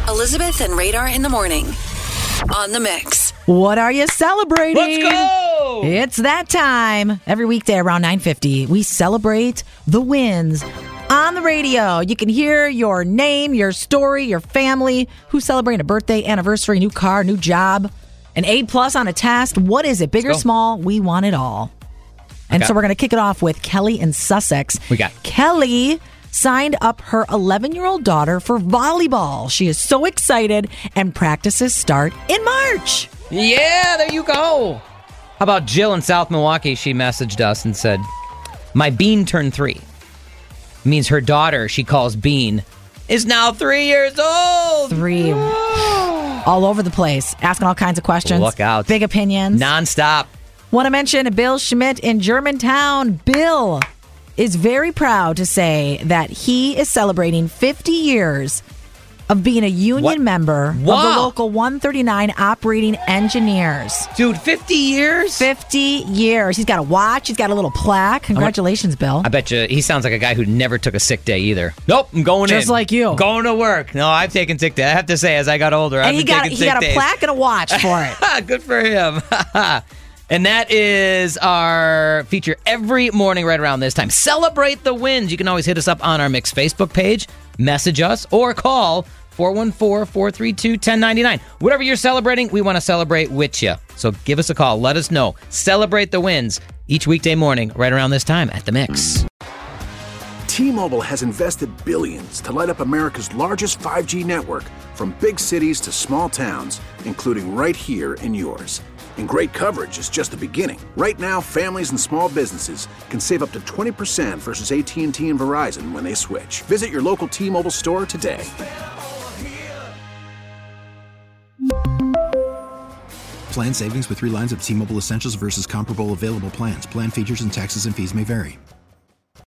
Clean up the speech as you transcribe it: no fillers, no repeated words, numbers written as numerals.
Elizabeth and Radar in the morning on the Mix. What are you celebrating? Let's go! It's that time. Every weekday around 9:50, we celebrate the wins on the radio. You can hear your name, your story, your family, who's celebrating a birthday, anniversary, new car, new job, an A+ on a test. What is it? Big or small? We want it all. And so we're going to kick it off with Kelly in Sussex. We got Kelly signed up her 11-year-old daughter for volleyball. She is so excited, and practices start in March. Yeah, there you go. How about Jill in South Milwaukee? She messaged us and said, my Bean turned 3. Means her daughter, she calls Bean, is now 3 years old. 3. All over the place, asking all kinds of questions. Look out. Big opinions. Nonstop. Want to mention Bill Schmidt in Germantown. Bill is very proud to say that he is celebrating 50 years of being a union member of the local 139 operating engineers. Dude, 50 years? 50 years. He's got a watch. He's got a little plaque. Congratulations, Bill. I bet you he sounds like a guy who never took a sick day either. Nope, I'm going in. Just like you. Going to work. No, I've taken sick day. I have to say, as I got older, And I've been taking sick days. he got a plaque and a watch for it. Good for him. And that is our feature every morning right around this time. Celebrate the wins. You can always hit us up on our Mix Facebook page, message us, or call 414-432-1099. Whatever you're celebrating, we want to celebrate with you. So give us a call. Let us know. Celebrate the wins each weekday morning right around this time at The Mix. T-Mobile has invested billions to light up America's largest 5G network, from big cities to small towns, including right here in yours. And great coverage is just the beginning. Right now, families and small businesses can save up to 20% versus AT&T and Verizon when they switch. Visit your local T-Mobile store today. Plan savings with 3 lines of T-Mobile Essentials versus comparable available plans. Plan features and taxes and fees may vary.